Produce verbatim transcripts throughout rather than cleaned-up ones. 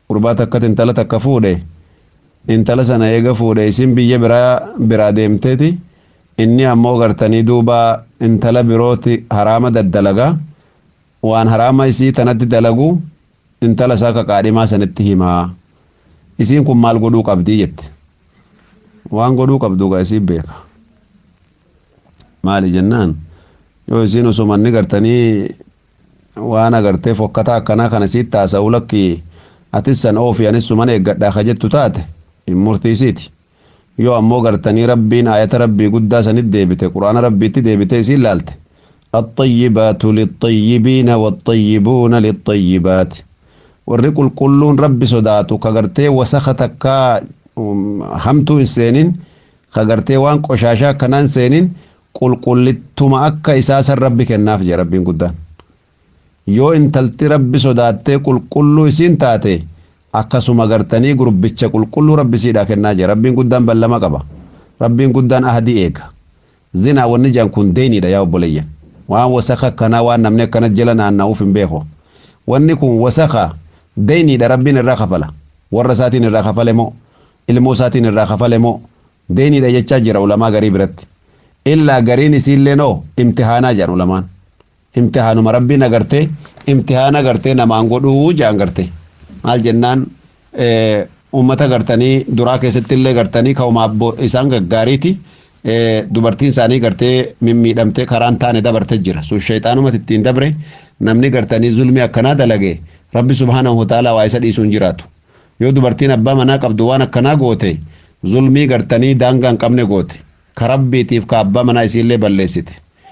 gurbaa takka intala takka fuudhe intala sana eega fuudhe isin biyya biraa biraa deemteeti inni ammoo gartanii duuba intala birooti haraama daddalagaa waan haraama isii tanatti dalagu intala isaa kaqaadhimaa sanitti himaa isiin kun maal godhuu qabdii jette waan godhuu qabdu gaa isii beeka maali jennaan yoo isiin usumanni gartanii waan agartee fokkataa akkanaa kana siit taasa'u lakki atis san oofi anis suman eeggadhaa ka jettu taate hin murtiisiiti yoo ammoo gartanii rabbiin ayata rabbii guddaa sanit deebite quraana rabbiitti deebite isiin laalte الطيبات للطيبين والطيبون للطيبات warri qulqulluun rabbi sodaatu kagartee wasakha takka hamtuu hin seenin kagartee waan qoshaashaa akkanaan seenin qulqullittuma akka isaasan rabbi kennaaf jee rabbiin guddaan yoo intalti rabbi sodaattee qulqulluu isiin taate akkasuma gartanii gurbicha qulqulluu rabbi siidhaa kennaa jee rabbiin guddaan ballama qaba rabbiin guddaan ahadii eega zinaa wanni jaan kun deeniidha yaa obboleeyyan waan wasakha akkanaa waan namni akkana jala naanna'uuf hin beeko wanni kun wasakha deeniidha rabbiin irraa kafala warra isaatiin irraa kafale moo ilmoo isaatiin irraa kafale moo deeniidha jechaa jira ulamaa garii biratti illaa gariin isiillee noo imtihaanaa jedhan ulamaan imtihaanuma rabbiin agartee imtihaana agartee namaan godhuu jaan gartee maal jennaan ummata gartanii duraa keessatti illee gartanii ka'umaa isaan gaggaariiti dubartiin isaanii gartee mimmiidhamtee karaan taane dabarte jira sun shayxaanumatti ittiin dabre namni gartanii zulmii akkanaa dalage rabbi subhaanahu wa ta'ala waa isa dhiisuun jiraatu yoo dubartiin abbaa manaa qabdu waan akkanaa goote zulmii gartanii daangaa hin qabne goote ka rabbiitiif ka abbaa manaa isiillee balleessite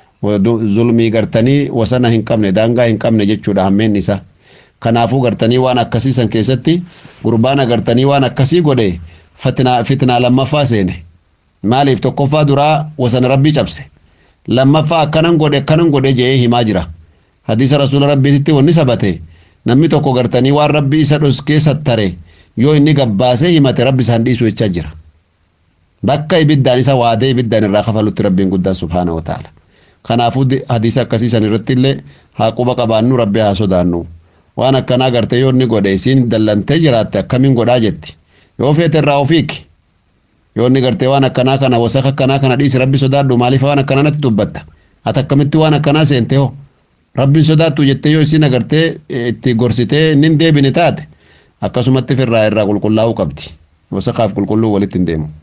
zulmii gartanii wasana hin qabne daangaa hin qabne jechuudha hammeen isaa kanaafuu gartanii waan akkasiisan keessatti gurbaan agartanii waan akkasii godhe fitnaa lammaffaa seene maaliif tokkoffaa duraa wasana rabbii cabse lammaffaa akkanan godhe akkanan godhe jee himaa jira hadiisa rasuula rabbiititti wanni sabate namni tokko gartanii waan rabbii isa dhoskee sattare yoo inni gabbaasee himate rabbi isaan dhiisu jechaa jira bakka ibiddaan isa waadee ibiddaan irraa kafalutti rabbiin guddaan subhaana wa ta'ala kanaafuu hadiisa akkasiisan irratti illee haa quba qabaannu rabbi haa sodaannu waan akkanaa gartee yoo inni godhe isiin dallantee jiraatte akkamiin godhaa jetti yoo feete irraa ofiiki yoo inni gartee waan akkanaa kana wasakha akkanaa kana dhiisi rabbi sodaadhu maaliif waan akkanaa natti dubbatta ati akkamitti waan akkanaa seente hoo rabbiin sodaattu jettee yoo isiin agartee itti gorsitee inni deebine taate akkasumatti firraa irraa qulqullaa'uu qabdi wasakhaaf qulqulluu walitti hin deemu